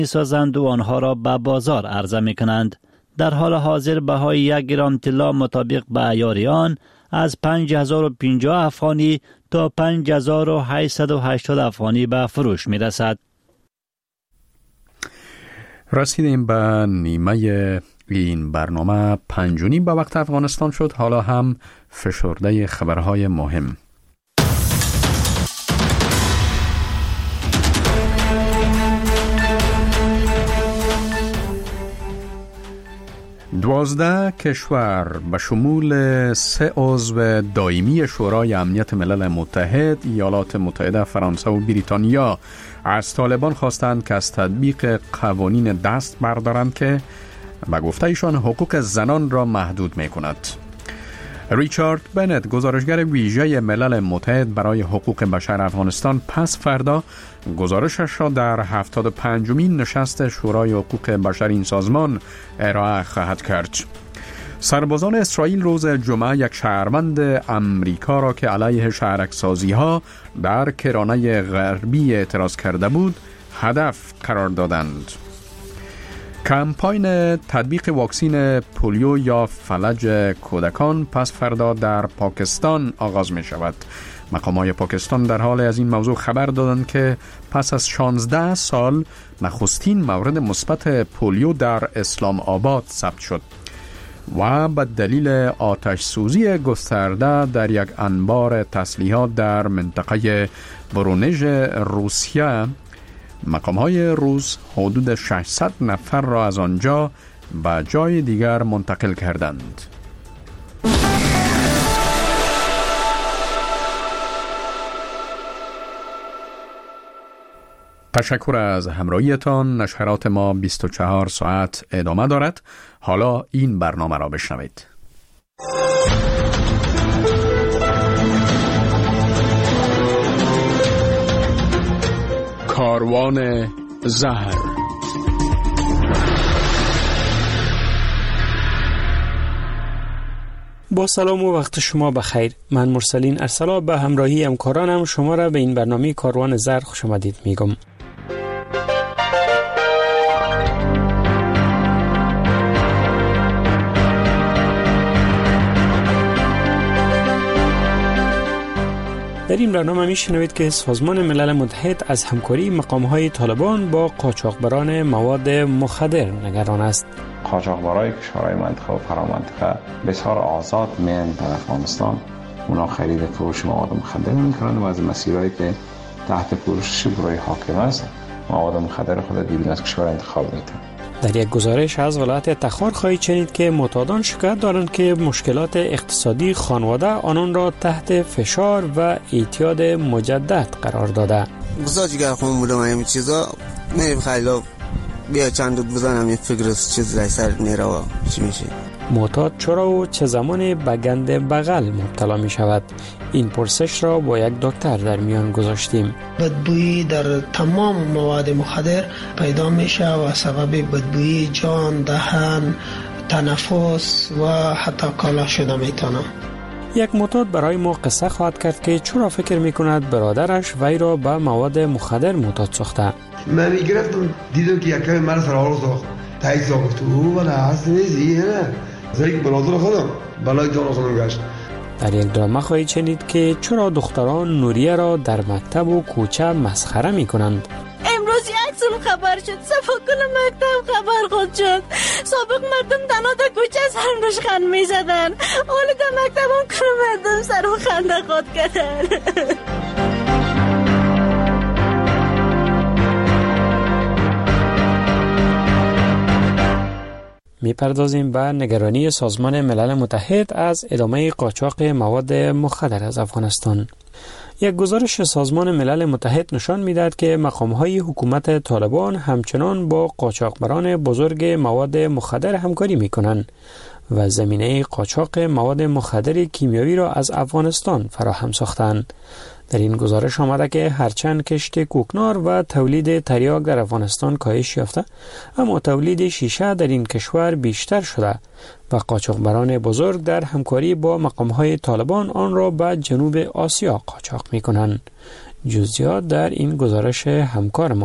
می‌سازند و آنها را به بازار عرضه می‌کنند. در حال حاضر بهای 1 گرم طلا مطابق به عیار آن از 5050 افغانی تا 5880 افغانی به فروش می‌رسد. رسیدیم به نیمه این برنامه 5:30 به وقت افغانستان شد. حالا هم فشرده خبرهای مهم. دوازده کشور به شمول 3 عضو دائمی شورای امنیت ملل متحد، ایالات متحده، فرانسه و بریتانیا از طالبان خواستند که از تطبیق قوانین دست بردارند که به گفته ایشان حقوق زنان را محدود می کند. ریچارد بنت، گزارشگر ویژه ملل متحد برای حقوق بشر افغانستان، پس فردا گزارشش را در 75مین نشست شورای حقوق بشر این سازمان ارائه خواهد کرد. سربازان اسرائیل روز جمعه یک شهروند امریکا را که علیه شهرک‌سازی ها در کرانه غربی اعتراض کرده بود هدف قرار دادند. کمپاین تطبیق واکسین پولیو یا فلج کودکان پس فردا در پاکستان آغاز می شود. مقامات پاکستان در حال از این موضوع خبر دادند که پس از 16 سال نخستین مورد مثبت پولیو در اسلام آباد ثبت شد و به دلیل آتش سوزی گسترده در یک انبار تسلیحات در منطقه ورونژ روسیه، مقام‌های روس حدود 600 نفر را از آنجا به جای دیگر منتقل کردند. تشکر از همراهیتان. نشرات ما 24 ساعت ادامه دارد. حالا این برنامه را بشنوید. کاروان زهر. با سلام و وقت شما بخیر. من مرسلین ارسلا به همراهی همکارانم شما را به این برنامه کاروان زهر خوش آمدید میگم. در این برنامه میشنوید که سازمان ملل متحد از همکاری مقام‌های طالبان با قاچاقبران مواد مخدر نگران است. قاچاقبرای کشورهای منطقه و فرامنطقه بسیار آزاد میان در افغانستان، اونا خرید فروش مواد مخدر میکنند و از مسیرهایی که تحت پوشش برای حاکم است مواد مخدر خود بیرون از کشور انتخاب میکنند. در یک گزارش از ولایت تخار خواهید شنید که معتادان شکایت دارند که مشکلات اقتصادی خانواده آنان را تحت فشار و اعتیاد مجدد قرار داده. بساجی که خون بودم همین چیزا نیم خیلی بیا چند دود بزنم یه فکر چیز رای سر نیره و چی میشه. معتاد چرا و چه زمانی به گند بغل مبتلا می شود؟ این پرسش را با یک دکتر در میان گذاشتیم. بدبویی در تمام مواد مخدر پیدا میشه و سبب بدبویی جان، دهن، تنفس و حتی کالا شده میتونه. یک معتاد برای ما قصه خواهد کرد که چرا فکر میکند برادرش وی را به مواد مخدر معتاد ساخته. من میگرفتم دیدم که یک کمی من سر آرو ساخت تایید گفت او من اصلا نیزی نه زایی که برادر خودم بلای جان خودم گشت. در یک درامه خواهید شنید که چرا دختران نوریه را در مکتب و کوچه مسخره میکنند. امروز یک سال خبر شد، صفا کل مکتب خبر خود شد. سابق مردم تنها در کوچه سر روش خند میزدن، حالا در مکتب هم کل مردم سر و خنده خود کردن. میپردازیم به نگرانی سازمان ملل متحد از ادامه قاچاق مواد مخدر از افغانستان. یک گزارش سازمان ملل متحد نشان می‌دهد که مقام‌های حکومت طالبان همچنان با قاچاقبران بزرگ مواد مخدر همکاری می‌کنند و زمینه قاچاق مواد مخدر کیمیایی را از افغانستان فراهم ساختند. در این گزارش آمده که هرچند کشت کوکنار و تولید تریاک در افغانستان کاهش یافته، اما تولید شیشه در این کشور بیشتر شده و قاچاقبران بزرگ در همکاری با مقام‌های طالبان آن را به جنوب آسیا قاچاق می‌کنند. جزئیات در این گزارش همکار ما.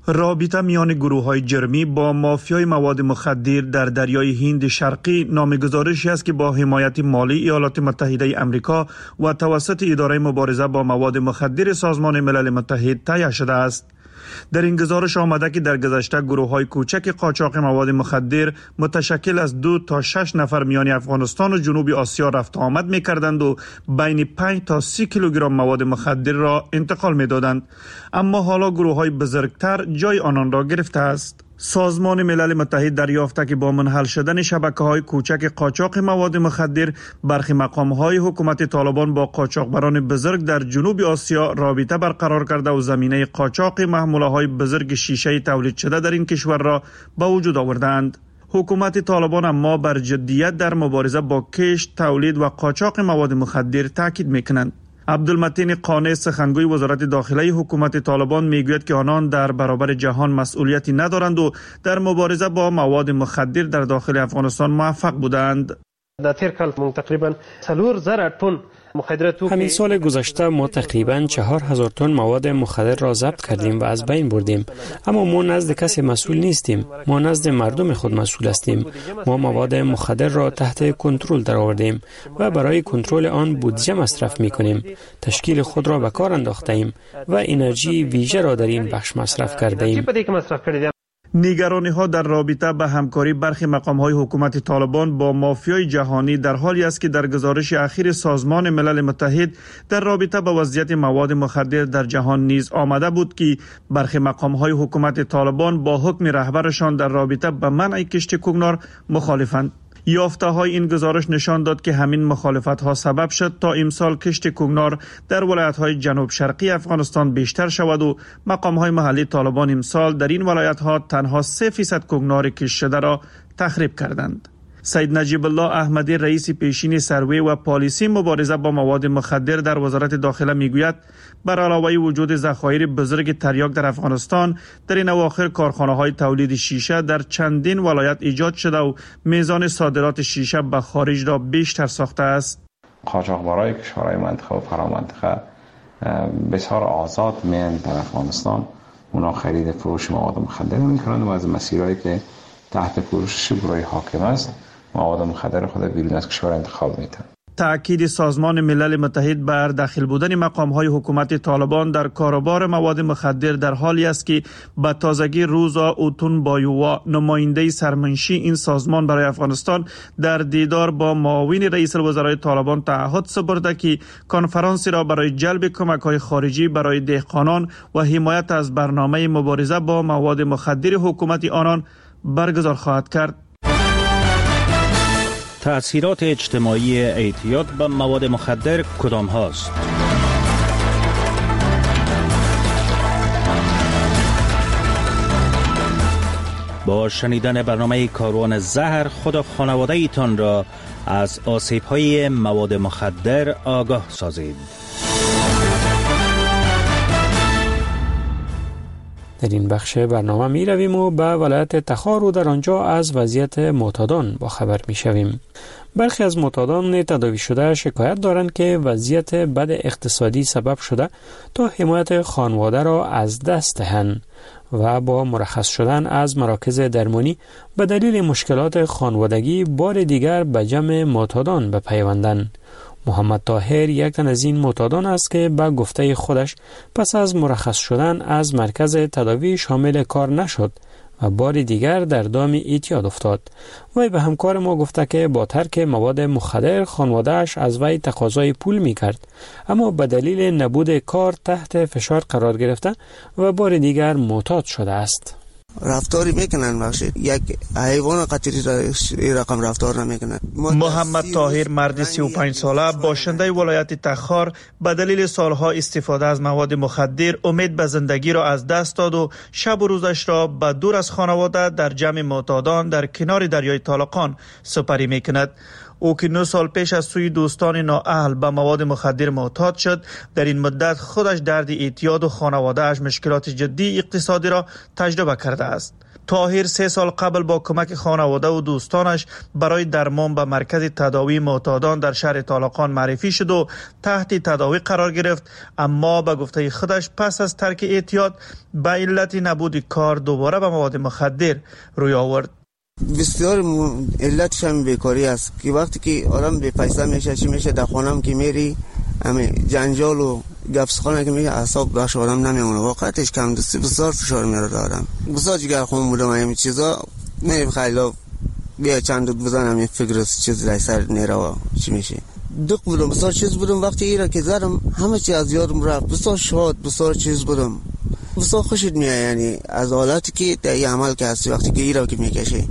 رابطه میان گروه‌های جرمی با مافیای مواد مخدر در دریای هند شرقی نام گزارشی است که با حمایت مالی ایالات متحده آمریکا و توسط اداره مبارزه با مواد مخدر سازمان ملل متحد تهیه شده است. در این گزارش آمده که در گذشته گروه‌های کوچک قاچاق مواد مخدر متشکل از 2 تا 6 نفر میان افغانستان و جنوب آسیا رفت آمد می‌کردند و بین 5 تا 30 کیلوگرم مواد مخدر را انتقال می‌دادند، اما حالا گروه‌های بزرگتر جای آنان را گرفته است. سازمان ملل متحد دریافته که با منحل شدن شبکه‌های کوچک قاچاق مواد مخدر، برخی مقام‌های حکومت طالبان با قاچاقبران بزرگ در جنوب آسیا رابطه برقرار کرده و زمینه قاچاق محموله‌های بزرگ شیشه تولید شده در این کشور را به وجود آوردند. حکومت طالبان اما بر جدیت در مبارزه با کشت، تولید و قاچاق مواد مخدر تاکید می‌کنند. عبدالمتین قانع سخنگوی وزارت داخله حکومت طالبان میگوید که آنان در برابر جهان مسئولیتی ندارند و در مبارزه با مواد مخدر در داخل افغانستان موفق بودند. در تیر کال تقریبا 4,000 تن همین سال گذشته ما تقریباً 4,000 تن مواد مخدر را ضبط کردیم و از بین بردیم، اما ما نزد کسی مسئول نیستیم، ما نزد مردم خود مسئول هستیم. ما مواد مخدر را تحت کنترل درآوردیم و برای کنترل آن بودجه مصرف می‌کنیم. تشکیل خود را به کار انداخته ایم و انرژی ویژه را در این بخش مصرف کرده ایم. نگرانی ها در رابطه به همکاری برخی مقام های حکومت طالبان با مافیای جهانی در حالی است که در گزارش اخیر سازمان ملل متحد در رابطه با وضعیت مواد مخدر در جهان نیز آمده بود که برخی مقام های حکومت طالبان با حکم رهبرشان در رابطه به منع کشت کوکنار مخالفند. یافته های این گزارش نشان داد که همین مخالفت ها سبب شد تا امسال کشت کوکنار در ولایت های جنوب شرقی افغانستان بیشتر شود و مقام های محلی طالبان امسال در این ولایت ها تنها 3% کوکنار کشت شده را تخریب کردند. سید نجیب الله احمدی رئیس پیشین سروی و پالیسی مبارزه با مواد مخدر در وزارت داخله میگوید بر علاوه وجود ذخایر بزرگ تریاک در افغانستان، در این اواخر کارخانه‌های تولید شیشه در چندین ولایت ایجاد شده و میزان صادرات شیشه به خارج را بیشتر ساخته است. قاچاقبرای کشورهای منطقه و فرامنطقه بسیار آزاد میان در افغانستان، اونا خرید فروش مواد مخدر میکنند و از مسیرهایی که تحت پوشش گروه حاکم است مواد مخدر خود بیرون از کشور انتخاب میتن. تأکید سازمان ملل متحد بر داخل بودن مقام‌های حکومت طالبان در کاروبار مواد مخدر در حالی است که به تازگی روزا اوتون بایووا، نماینده سرمنشی این سازمان برای افغانستان، در دیدار با معاون رئیس الوزرای طالبان تعهد سپرده که کنفرانسی را برای جلب کمک‌های خارجی برای دهقانان و حمایت از برنامه مبارزه با مواد مخدر حکومت آنان برگزار خواهد کرد. تأثیرات اجتماعی اعتیاد به مواد مخدر کدام هاست؟ با شنیدن برنامه کاروان زهر خود و خانواده ایتان را از آسیب‌های مواد مخدر آگاه سازید. در این بخش برنامه می رویم و به ولایت تخار و در آنجا از وضعیت معتادان با خبر می شویم. برخی از معتادان تداوی شده شکایت دارند که وضعیت بد اقتصادی سبب شده تا حمایت خانواده را از دست دهند و با مرخص شدن از مراکز درمانی به دلیل مشکلات خانوادگی بار دیگر به جمع معتادان بپیوندند. محمد طاهر یک تن از این معتادان است که به گفته خودش پس از مرخص شدن از مرکز تداوی شامل کار نشد و بار دیگر در دام اعتیاد افتاد. وی به همکار ما گفته که با ترک مواد مخدر خانواده‌اش از وی تقاضای پول می‌کرد، اما به دلیل نبود کار تحت فشار قرار گرفته و بار دیگر معتاد شده است. رفتاری میکنن بخشید یک حیوان قطعی رقم رفتار نمیکنن. محمد طاهر مرد 35 ساله باشنده ولایت تخار به دلیل سالها استفاده از مواد مخدر امید به زندگی را از دست داد و شب و روزش را به دور از خانواده در جمع معتادان در کنار دریای طالقان سپری میکند. او که 9 سال پیش از سوی دوستان نااهل به مواد مخدر معتاد شد، در این مدت خودش درد اعتیاد و خانواده‌اش مشکلات جدی اقتصادی را تجربه کرده است. طاهر 3 سال قبل با کمک خانواده و دوستانش برای درمان به مرکز تداوی معتادان در شهر طالقان معرفی شد و تحت تداوی قرار گرفت، اما به گفته خودش پس از ترک اعتیاد به علت نبود کار دوباره به مواد مخدر روی آورد. بسیار علتش هم بیکاری است که وقتی که آدم به پیسه میشه چی میشه در خانم که میری همه جنجال و گپسخانه که میگه اعصاب بخش آدم نمیمونه. واقعیتش کم دستی بسیار فشار میاره دارم. بسیار جگر خون بودم همین چیزا میریم خیلی بیا چند دود بزنم یه فکر چیز رای سر نیره و چی میشه دق بودم. بسیار چیز بودم وقتی ایره که زدم همه چی از یادم رفت. بسیار شاد بسیار چیز بودم. بسیار خوشت میاد یعنی از حالتی که در این عمل که هستی وقتی که ایره که میکشی.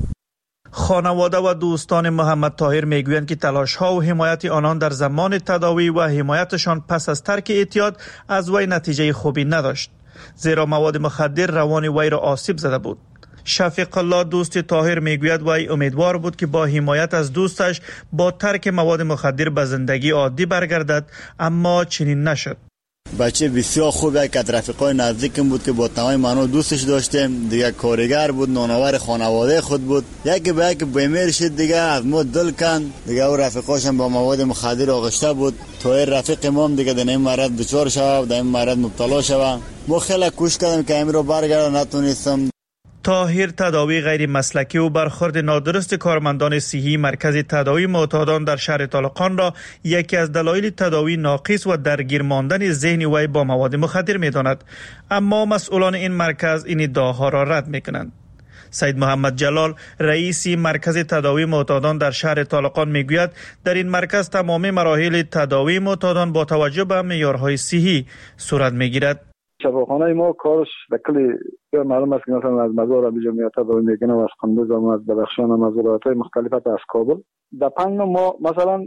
خانواده و دوستان محمد طاهر میگویند که تلاش ها و حمایت آنان در زمان تداوی و حمایتشان پس از ترک اعتیاد از وی نتیجه خوبی نداشت، زیرا مواد مخدر روان وی را آسیب زده بود. شفیق الله دوست طاهر میگوید وی امیدوار بود که با حمایت از دوستش با ترک مواد مخدر به زندگی عادی برگردد، اما چنین نشد. بچه بسیار خوبه که رفیقای نزدیکم بود که با تمام معنی دوستش داشتیم. دیگه کارگر بود، نانآور خانواده خود بود. یکی به یک بیمار شد دیگه از ما دل کن. دیگه او رفیقاش هم با مواد مخدر آغشته بود. طاهر رفیق ما دیگه در این مرض دچار شد، در این مرض مبتلا شد. ما خیلی کوشش کردیم که امروز برگردم، نتونستم. طاهر تداوی غیر مسلکی و برخورد نادرست کارمندان صحی مرکز تداوی معتادان در شهر طالقان را یکی از دلایل تداوی ناقص و درگیر ماندن ذهن وی با مواد مخدر می‌داند، اما مسئولان این مرکز این ادعاها را رد می‌کنند. سید محمد جلال رئیس مرکز تداوی معتادان در شهر طالقان میگوید در این مرکز تمام مراحل تداوی معتادان با توجه به معیارهای صحی صورت می‌گیرد. شفاخانه ما کارش در کلی معلوم است که مثلا از مزار ابیجا میاد تداوی میکنه و از قندوز و از بدخشان و از ولایت‌های مختلف از کابل. در 5 ما مثلا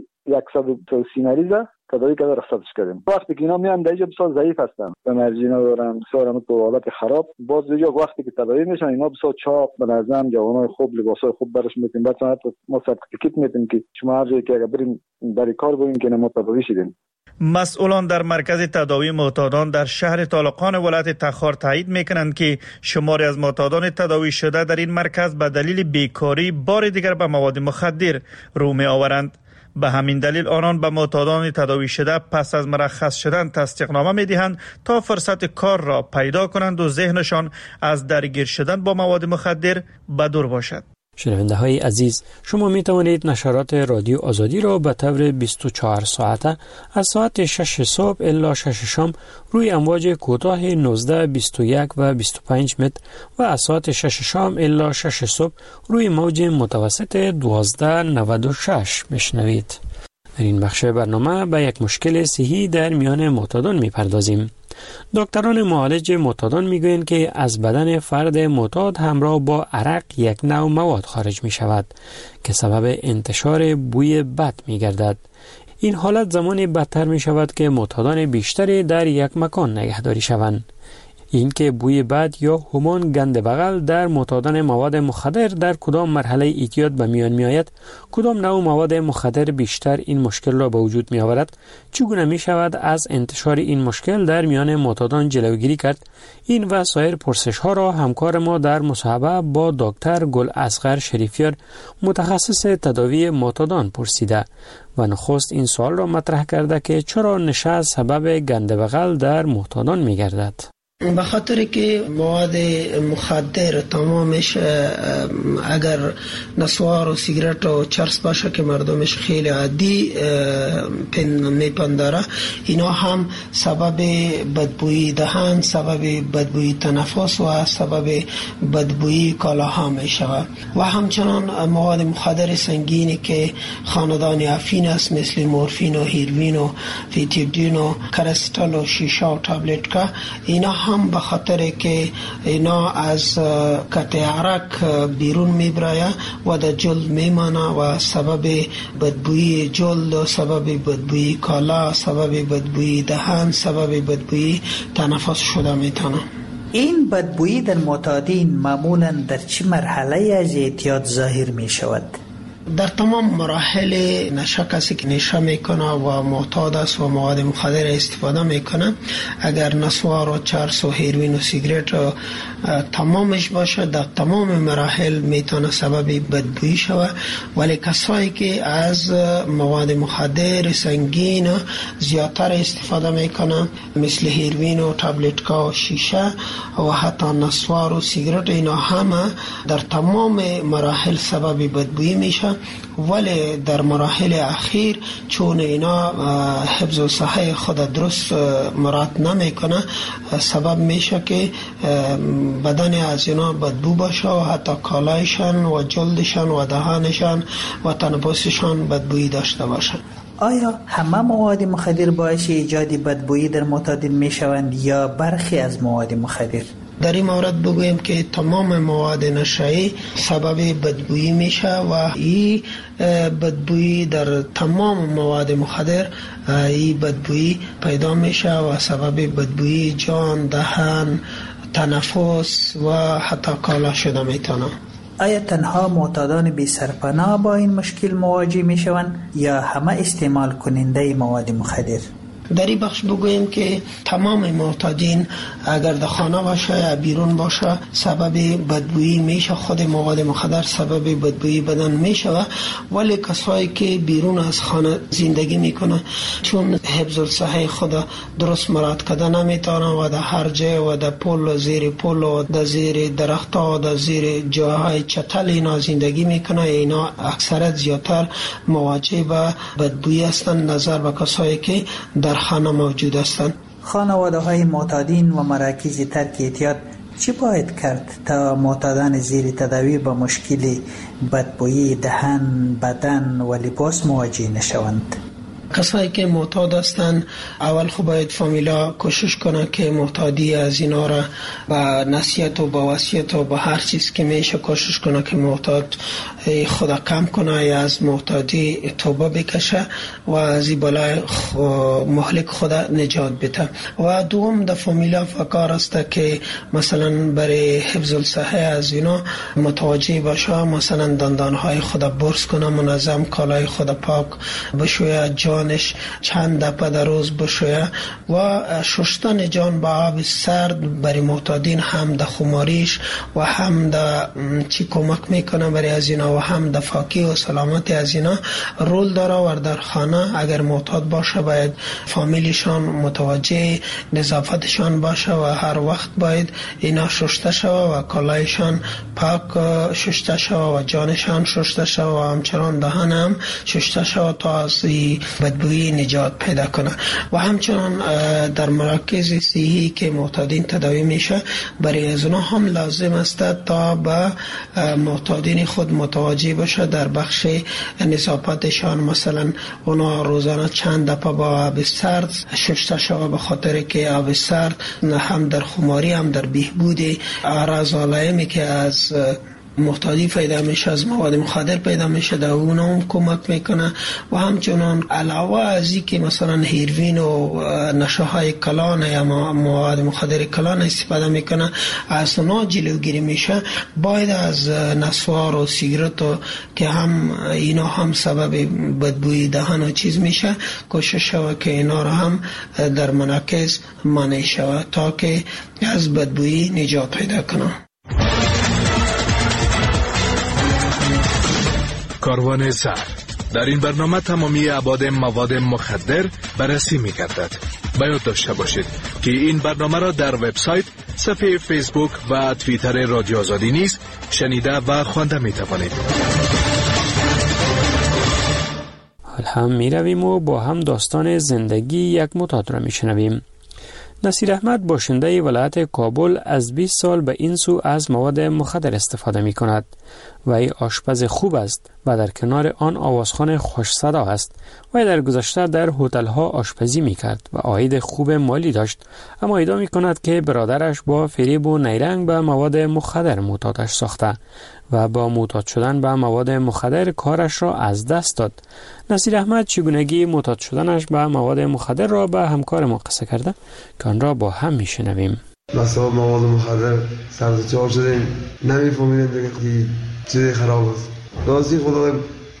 130 مریض تداوی کرده رخصتش کردیم. وقتی که اینا میان در اینجا بسیار ضعیف هستن، انرژی ندارن، بسیار هم تو حالت خراب. باز دیگه وقتی که تداوی میشن اینا بسیار چاق، منظم، جوانای خوب، لباسای خوب برش میتیم. بعد ما سرتیفیکیت میتیم که شما هر جایی که اگر بریم برای کار بریم که ما تداوی شدیم. مسئولان در مرکز تداوی معتادان در شهر طالقان ولایت تخار تایید میکنند که شماری از معتادان تداوی شده در این مرکز به دلیل بیکاری بار دیگر به مواد مخدر رو می آورند. به همین دلیل آنان به معتادان تداوی شده پس از مرخص شدن تصدیقنامه می دهند تا فرصت کار را پیدا کنند و ذهنشان از درگیر شدن با مواد مخدر به دور باشد. شنونده های عزیز، شما می توانید نشرات رادیو آزادی را به طور 24 ساعته از ساعت 6 صبح الی 6 شام روی امواج کوتاه 19، 21 و 25 متر و از ساعت 6 شام الی 6 صبح روی موج متوسط 1296 میشنوید. در این بخش برنامه به یک مشکل صحی در میان معتادان میپردازیم. دکتران معالج معتادان میگویند که از بدن فرد معتاد همراه با عرق یک نوع مواد خارج می شود که سبب انتشار بوی بد می گردد. این حالت زمانی بدتر می شود که معتادان بیشتری در یک مکان نگهداری شوند. این که بوی بد یا همان گند بغل در معتادان مواد مخدر در کدام مرحله اعتیاد به میان می آید، کدام نوع مواد مخدر بیشتر این مشکل را به وجود می آورد، چگونه می شود از انتشار این مشکل در میان معتادان جلوگیری کرد، این و سایر پرسش ها را همکار ما در مصاحبه با دکتر گل اصغر شریفیار متخصص تداوی معتادان پرسیده و نخست این سوال را مطرح کرده که چرا نشه سبب گند بغل در معتادان می گردد. به خاطر که مواد مخدر تمامش اگر نسوار و سیگرت و چرس باشه که مردمش خیلی عادی میپنداره، اینا هم سبب بدبویی دهان، سبب بدبویی تنفس و سبب بدبویی کالاها میشود. و همچنان مواد مخدر سنگینی که خاندان افین است مثل مورفین و هیروین و فیتیدین و کرستال و شیشه و تابلت که اینا هم به خاطر که اینا از قطع عرق بیرون میبرایه و در جلد میمانه و سبب بدبویی جلد و سبب بدبویی کالا، سبب بدبویی دهان، سبب بدبویی تنفس شده میتونه. این بدبویی در معتادین معمولا در چه مرحله از اعتیاد ظاهر می شود؟ در تمام مراحل نشه کسی که نشه میکنه و معتاد است و مواد مخدر استفاده میکنه، اگر نسوار و چرس و هیروین و سیگرت تمامش باشه، در تمام مراحل میتونه سبب بدبویی شود. ولی کسایی که از مواد مخدر سنگین زیادتر استفاده میکنه مثل هیروین و تابلت‌ها و شیشه و حتی نسوار و سیگرت، اینا همه در تمام مراحل سبب بدبویی میشه. ولی در مراحل اخیر چون اینا حفظ صحه خود درست مراعات نمیکنه، سبب میشه که بدن از اینا بدبو باشه و حتی کالایشان و جلدشان و دهانشان و تنفسشان بدبویی داشته باشه. آیا همه مواد مخدر باعث ایجاد بدبویی در معتادین میشوند یا برخی از مواد مخدر؟ در این مورد بگویم که تمام مواد نشایی سبب بدبویی میشه و این بدبویی در تمام مواد مخدر این بدبویی پیدا میشه و سبب بدبویی جان، دهان، تنفس و حتی کالا شده میتونه. آیا تنها معتادان بی سرپناه با این مشکل مواجه میشوند یا همه استعمال کننده مواد مخدر؟ در این بخش بگویم که تمام معتادین اگر در خانه باشه یا بیرون باشه سبب بدبویی میشه. خود مواد مخدر سبب بدبویی بدن میشه، ولی کسایی که بیرون از خانه زندگی میکنه چون حفظ الصحه خود درست مراعات کرده نمیتونه و در هر جای و در پل، زیر پل و در زیر درخت‌ها و در زیر جاهای چتل اینا زندگی میکنه، اینا اکثرت زیادتر مواجه به بدبویی هستند نظر به کسایی که در خانه موجود هستند. خانواده های معتادین و مراکز ترک اعتیاد چی باید کرد تا معتادان زیر تداوی با مشکل بدبویی دهن، بدن و لباس مواجه نشوند؟ کسایی که معتاد هستند اول خب باید فامیلا کوشش کنه که معتادی از اینا را با نصیحت و با وصیت و با هر چیز که میشه کوشش کنه که معتاد خدا کم کنه یا از معتادی توبه بکشه و از این بلای مهلک خدا نجات بده. و دوم در فامیلا فکر است که مثلا برای حفظ الصحه از اینا متوجه باشه، مثلا دندانهای خدا برس کنه، منظم کالای خدا پاک بشویه، جانش چند دفعه در روز بشویه و شستن جان با آب سرد برای معتادین هم در خماریش و هم در چی کمک میکنه برای از اینا و هم در فاکی و سلامتی از اینا رول داره. و در خانه اگر معتاد باشه باید فامیلیشان متوجه نظافتشان باشه و هر وقت باید اینا شسته شوه و کالایشان پاک شسته شوه و جانشان شسته شوه و همچنان دهان هم شسته شوه تا از بدبویی نجات پیدا کنه. و همچنان در مراکز صحی که معتادین تداوی میشه برای از اونها هم لازم است تا به معتادین خود متوجه باشه در بخش نظافتشان، مثلا اونا روزانه چند دفعه با آب سرد شسته شوه، به خاطر که آب سرد هم در خماری هم در بهبود اعراض علائمی که از معتادی پیدا میشه، از مواد مخدر پیدا میشه، در اون هم کمک میکنه. و همچنان علاوه از این که مثلا هیروین و نشه های کلان یا مواد مخدر کلان استفاده میکنه از اونا جلوگیری میشه، باید از نسوار و سیگرت که هم اینا هم سبب بدبویی دهان و چیز میشه کوشش شود که اینا را هم در مراکز مانع شود تا که از بدبویی نجات پیدا کنه. کاروان زر در این برنامه تمامی ابعاد مواد مخدر بررسی می‌گردد. باید داشته باشید که این برنامه را در وبسایت، صفحه فیسبوک و توییتر رادیو آزادی نیز شنیده و خوانده می‌توانید. حال هم می‌رویم و با هم داستان زندگی یک معتاد را می‌شنویم. نصیر احمد باشنده ولایت کابل از 20 سال به این سو از مواد مخدر استفاده می کند و ای آشپز خوب است و در کنار آن آوازخوان خوش صدا است و در گذشته در هتل ها آشپزی می کرد و عاید خوب مالی داشت، اما ادعا می کند که برادرش با فریب و نیرنگ به مواد مخدر معتادش ساخته و با معتاد شدن به مواد مخدر کارش را از دست داد. نصیر احمد چگونگی معتاد شدنش به مواد مخدر را به همکار ما قصه کرده که آن را با هم میشنویم. مثلا مواد مخدر سبز چهار شدیم، نمیفهمیدیم دیگه چیزی خراب است. راستی خدا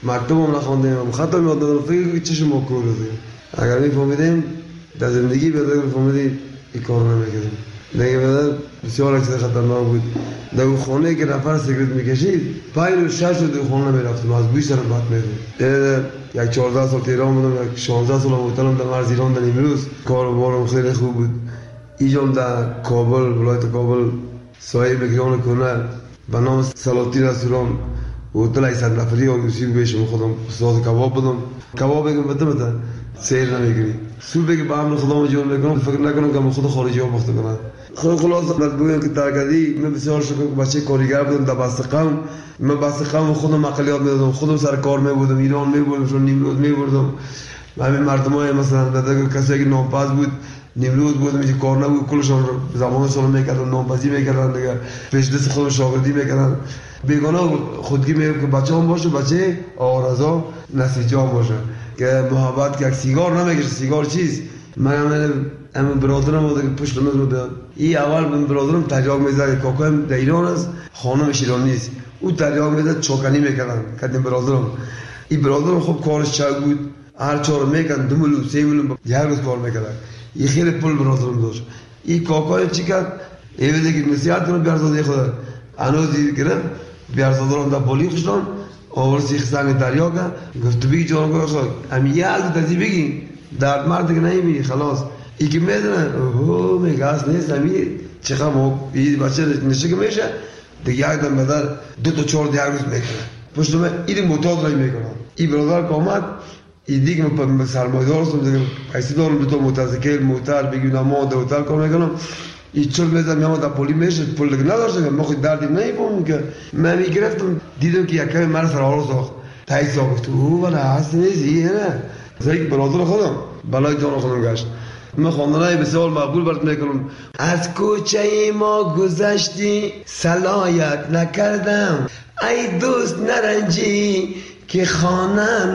مکتب هم نخوندیم، خطم یاد ندارم، فکر که چشم ما کور دادیم. اگر میفهمیدیم در زندگی بیادر میفهمیدیم این کار نمیکردیم. دیگه بیادر بسیار اکسیده خطرناک بود. در اون خانه که نفر سیگرت میکشید 5 و 6 رو در خانه نمیرفتم، از بوی سرم بد میدیم. یک 14 سال تهران بودم، یک 16 سال هتلم در مرز ایران در نیمروز. کاروبارم خیلی خوب بود. اینجام در کابل، ولایت کابل صاحب گیان کنه به نام سلاطین رستوران هتل 800 نفری آگوسی بهشم خودم استاد کباب بدم. کباب بگم بده سیر نمیگیری. صبح بگی با هم خودم جون میکنم، فکر نکنم که من خود خارجی ها بخته کنم. خلاص مطبوعی که ترکدی من بسیار شکر که بچه کارگر بودم در بستقم. من بستقم خودم مقالیات میدادم، خودم سر کار میبودم، ایران میبردم، چون نیمروز میبردم. همین مردمای مثلا در کسی که نامپاس بود نیمروز بودم، اینجا کار نبود، کلشان زمان سال میکردن، نامپاسی میکردن دیگه، پیش دست خودم شاگردی میکردن. بیگانه خودگی میگم که بچه هم باشه، بچه آرزا نسیجه هم باشه که محبت که یک سیگار نمیکشه. سیگار چیست؟ من برادرم بود که پشت نمز رو بیاد. این اول من برادرم تریاق میزد، کاکایم در ایران است، خانمش ایران نیست. او تریاق میزد چوکنی میکردن کردیم برادرم. این برادرم خب کارش چاق بود، هر چهار میکرد 2 میلیون 3 میلیون یک روز کار میکرد. این خیلی پول برادرم داشت. این کاکایم چی کرد؟ ایوه که نصیحت کنم بیارزاده خدا انو دید گرفت، بیارزاده رو در بالی خوشتان آور سیخ سنگ دریا که گفت تو بگی جانگاه خواهد امی یه عقل تازی بگی درد مرد که نمیبینی خلاص. ای که میدونه اوه میگه هست نیست امی چقدر ما این بچه نشه که میشه دیگه یک دم بدر 2 تا 4 دیگر روز میکنه پشت من این معتاد رای میکنم. این برادر که آمد این دیگه من سرمایدار هستم دیگه پیسی دارم 2 تا موترسیکل موتر بگیم ما در هتل کار میکنم. این چول میزم میام در پولی میشه پول دیگه نداشتم، ما خود دردی نمیفهمم که من میگرفتم دیدم که یکم مرا سر حال ساخت تایید گفت او ولی هست نیستی نه زایی برادر خودم بلای جان خودم گشت. من خواندنای بسیار مقبول برات میکنم. از کوچه ما گذشتی صلاحیت نکردم، ای دوست نرنجی که خانه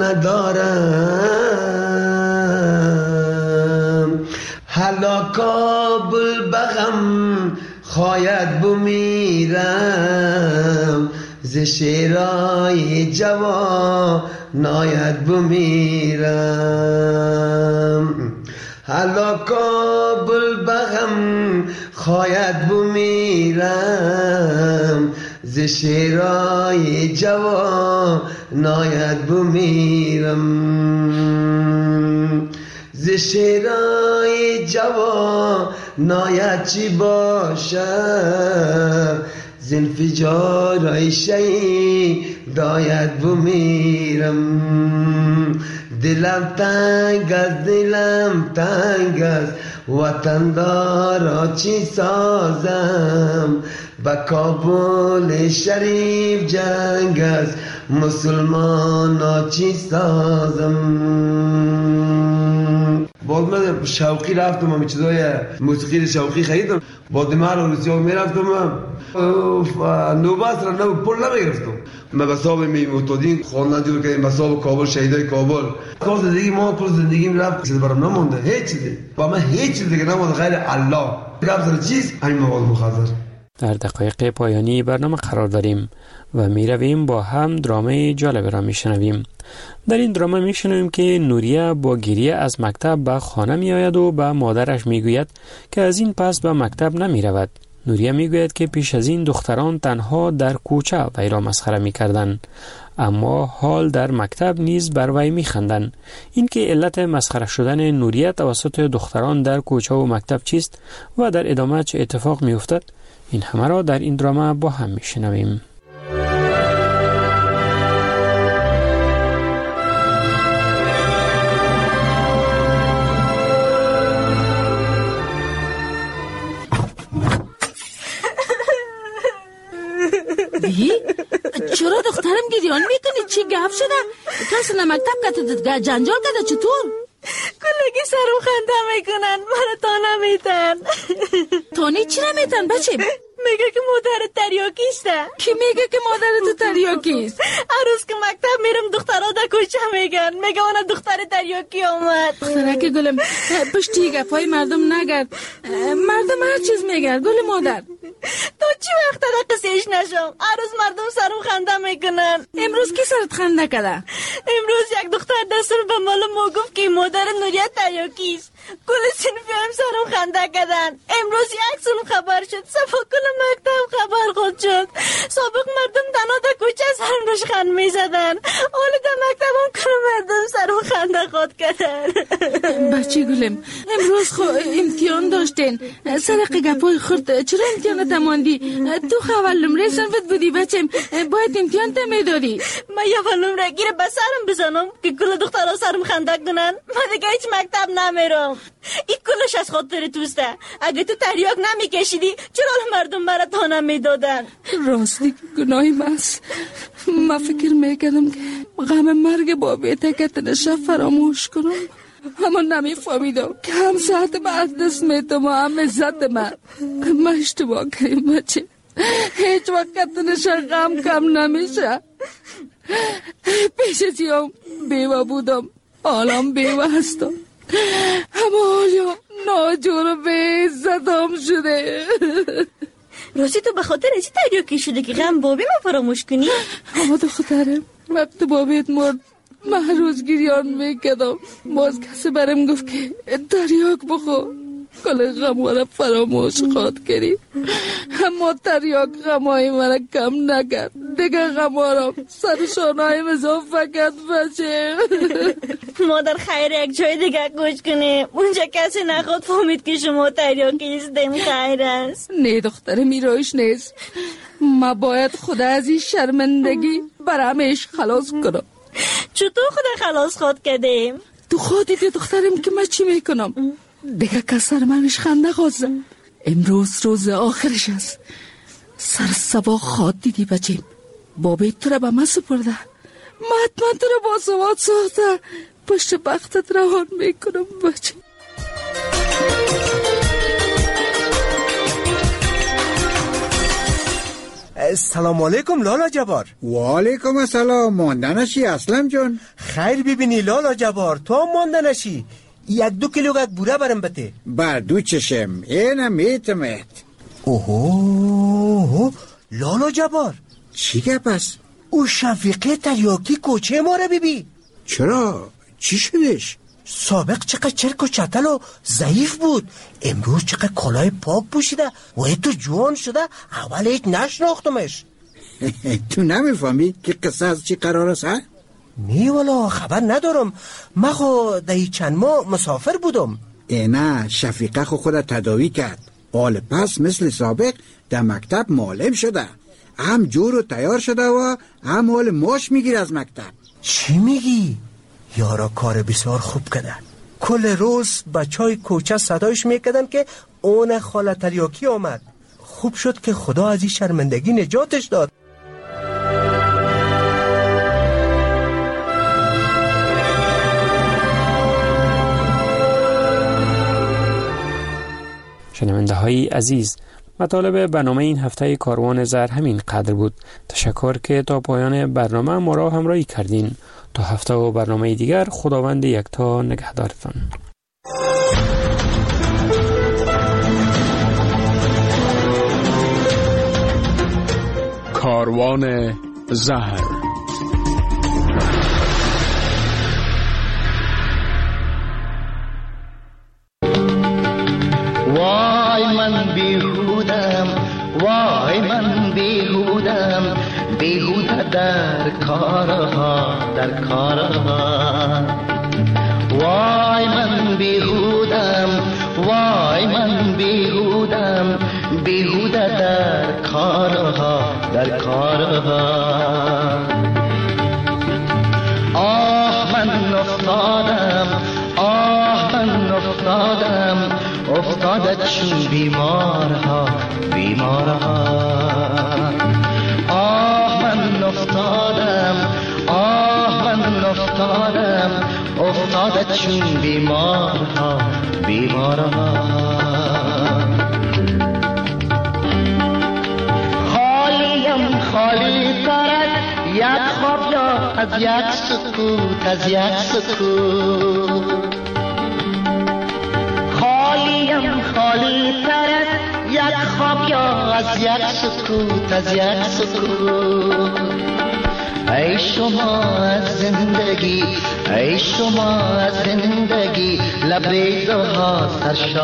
ندارم. حالا کابل بغم خواهد بمیرم، ز شیرای جوان ناید بمیرم. حالا کابل بغم خواهد بمیرم، ز شیرای جوان ناید بمیرم. ز شیرای جوان ناید چی باشد، ز انفجارای شهید داید بمیرم. دلم تنگ از دلم تنگ است، وطن دارا چی سازم. با کابل شریف جنگ است، مسلمان چی سازم. باز من شوقی رفتم، همین چیزای موسیقی شوقی خریدم، با دمار و روسیه میرفتم، نوبت را پول نمیگرفتم. من به حساب معتادین خواندن جور کردیم، به حساب کابل شهیدای کابل. کار زندگی ما کل زندگیم رفت، چیز برام نمونده، هیچ چیزی با من هیچ چیزی دیگه نمونده غیر الله. گفت چیز همین مواد مخدر. در دقایق پایانی برنامه قرار داریم و می رویم با هم درامه جالب را می شنویم. در این درامه می شنویم که نوریه با گریه از مکتب به خانه می آید و به مادرش می گوید که از این پس به مکتب نمی رود. نوریه می گوید که پیش از این دختران تنها در کوچه وی را مسخره می کردن، اما حال در مکتب نیز بر وی می خندن. این که علت مسخره شدن نوریه توسط دختران در کوچه و مکتب چیست و در ادامه چه اتفاق می افتد، این همه را در این درامه با هم می شنویم. چرا دخترم گریان میکنی؟ چی گفت شده؟ کسی نمکتب کده جنجال کده چطور؟ کلگی سرم خنده میکنن، منو تا نمیتن. تانی چی نمیتن بچه؟ میگه که مادر تریاکیسته. کی میگه که مادر تو تریاکیست؟ هر روز که مکتب میرم دخترها در کوچه میگن، میگه اون دختر تریاکی آمد. دخترک گلم پشتی گپای مردم نگرد، مردم هر چیز میگن. گل مادر تو چی وقت در قصهش نشم؟ هر روز مردم سر سرم خنده میکنن. امروز کی سرت خنده کرده؟ امروز یک دختر دستور به مال ما گفت که مادر نوریت تریاکیست. کل صنفی هم سرم خنده کردن. امروز یک سال خبر شد، صفا کل مکتب خبر خود شد. سابق مردم دنا در کوچه سرم روش خند میزدن، حالا در مکتب هم کل مردم سرم خنده خود کردن. بچه گلم امروز امتحان داشتین، سرق گپای خورد چرا امتحان تماندی؟ تو اول نمره صنفت بودی بچم، باید امتحان تمیداری. من اول نمره گیره به سرم بزنم که کل دخترها سرم خنده کنن. من دیگه هیچ مکتب نمیرم. این کلش از خاطر توسته. اگه تو تریاک نمیکشیدی چرا مردم برات تا نمیدادن؟ راستی گناهی است. من فکر میکردم که غم مرگ بابیت که تنشا فراموش کنم، اما نمیفهمیدم که هم ساعت من از دست میتم و هم عزت من اشتباه کردم بچه. هیچ وقت تنشا غم کم نمیشه. پیش ازیم بیوه بودم، حالم بیوه هستم، اما حالا ناجور و به عزتم شده. راستی تو به خاطر چی تریاکی شده که غم بابی ما فراموش کنی؟ اما دخترم وقت بابیت مرد من هر روز گریان میکردم، باز کسی برم گفت که تریاک بخور، کل غم را فراموش خود کردی. اما تریاک غمای من کم نکرد، دیگه غما را سر شانهای اضافه کرد بچه. مادر خیر یک جای دیگه گوش کنه، اونجا کسی نخواد فهمید که شما تریاکیستیم. خیر است. نه دختر میرایش نیست، ما باید خدا از این شرمندگی برامش خلاص کنم. چطور خدا خلاص خود کردیم؟ تو خودی دخترم که من چی میکنم؟ دیگه کسر منش خنده خوازم. امروز روز آخرش است. سر سبا خواد دیدی بچه، بابی تو را به من سپرده، من حتما تو را با سواد ساخته پشت بختت روان میکنم بچه. سلام علیکم لالا جبار. و علیکم السلام. مانده نشی اسلم جان؟ خیر ببینی لالا جبار، تو هم مانده نشی. 1-2 کیلو بوره برم بته. بر دو چشم اینم میتمت. اوه لالا جبار، چی گپ است؟ او شفیقه تریاکی کوچه ما را ببی. چرا؟ چی شدش؟ سابق چقدر چرک و چتل و ضعیف بود، امروز چقدر کلاه پاک پوشیده و تو جوان شده. اول هیچ نشناختمش. تو نمیفهمی که قصه از چی قرار است؟ نه والا خبر ندارم، من خو دهی چند ماه مسافر بودم. نه شفیقه خود تداوی کرد، حال پس مثل سابق در مکتب معلم شده، هم جور و تیار شده و هم حال ماش میگیر از مکتب. چی میگی؟ یارا کار بسیار خوب کردن. کل روز بچهای کوچه صدایش میکردن که اون خاله تریاکی آمد. خوب شد که خدا از این شرمندگی نجاتش داد. شنونده های عزیز، مطالب برنامه این هفته کاروان زر همین قدر بود. تشکر که تا پایان برنامه ما را همراهی کردین. تا هفته و برنامه دیگر خداوند یکتا نگهدارتان. کاروان زهر. وای من بیهودم، وای من بیهودم، بیهوده در کارها، در کارها. وای من بیهودم، وای من بیهودم، بیهوده در کارها، در کارها. آه من افتادم، آه من افتادم، افتاده چون بیمارها، بیمارها. آه من افتادم، آه من افتادم، افتاده چون بیمارها، بیمارها. خالیم خالی ترک یک خواب یا از یک سکوت، از یک سکوت. خالیم خالی ترک یک خواب یا از یک سکوت، از یک سکوت. ای شما از زندگی، ای شما از زندگی، لبریزها،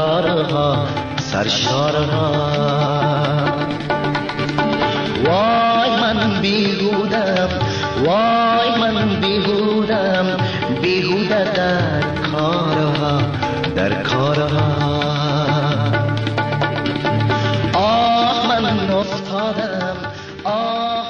سرشارها، سرشارها.